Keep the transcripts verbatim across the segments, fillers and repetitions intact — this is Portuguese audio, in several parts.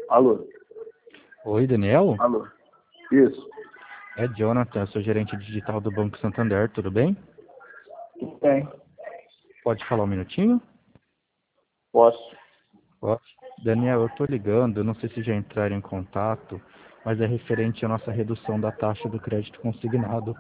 Alô? Oi, Daniel? Alô? Isso. É Jonathan, eu sou gerente digital do Banco Santander, tudo bem? Tudo bem. Pode falar um minutinho? Posso. Pode. Daniel, eu estou ligando, eu não sei se já entraram em contato, mas é referente à nossa redução da taxa do crédito consignado.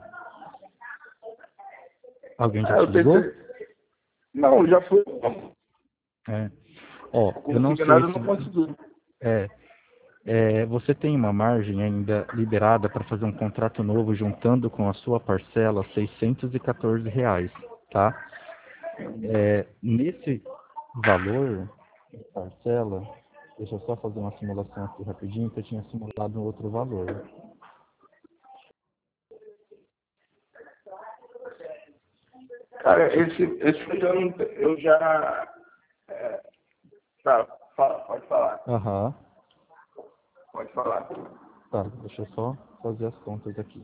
Alguém já Ah, te eu ligou? tentei. Não, já fui. É. Ó, eu não sei Consignado eu se... não consegui. É, é, você tem uma margem ainda liberada para fazer um contrato novo juntando com a sua parcela seiscentos e quatorze reais, tá? É, nesse valor de parcela, deixa eu só fazer uma simulação aqui rapidinho, que eu tinha simulado um outro valor. Cara, esse, esse eu já não. Eu já. é, tá, fala, pode falar. Aham, Pode falar. tá, deixa eu só fazer as contas aqui.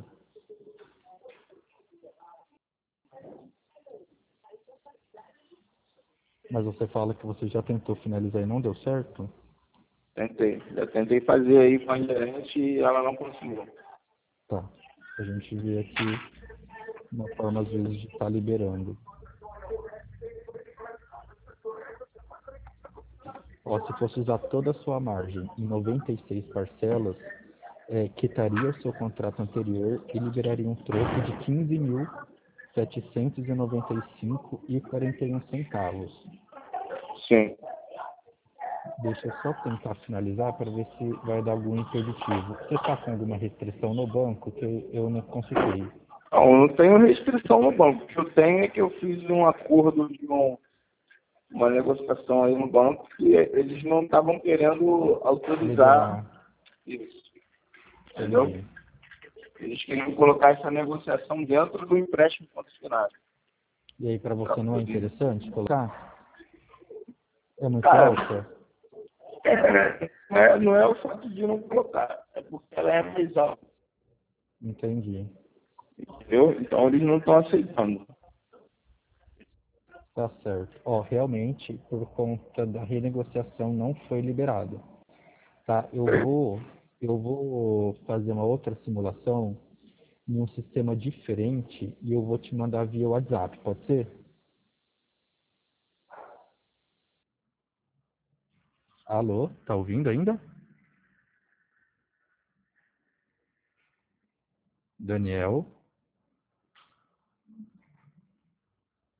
Mas você fala que você já tentou finalizar e não deu certo? Tentei. Já tentei fazer aí com a gerente e ela não conseguiu. Tá, a gente vê aqui uma forma às vezes de estar liberando. Ó, se fosse usar toda a sua margem em noventa e seis parcelas, é, quitaria o seu contrato anterior e liberaria um troco de quinze mil setecentos e noventa e cinco e quarenta e um centavos. Sim. Deixa eu só tentar finalizar para ver se vai dar algum impeditivo. Você está com alguma restrição no banco que eu não consultei? Não, eu não tenho restrição no banco. O que eu tenho é que eu fiz um acordo de um, uma negociação aí no banco que eles não estavam querendo autorizar Liberar. isso. Entendeu? Entendi. Eles queriam colocar essa negociação dentro do empréstimo consignado. E aí, para Para você não é poder. interessante colocar? É muito Cara, alta? é, não, é, não é o fato de não colocar, é porque ela é mais alta, Entendi. entendeu? Então eles não estão aceitando. Tá certo. Ó, realmente, por conta da renegociação, não foi liberado. Tá, eu vou, eu vou fazer uma outra simulação em um sistema diferente e eu vou te mandar via WhatsApp, pode ser? Alô, tá ouvindo ainda? Daniel?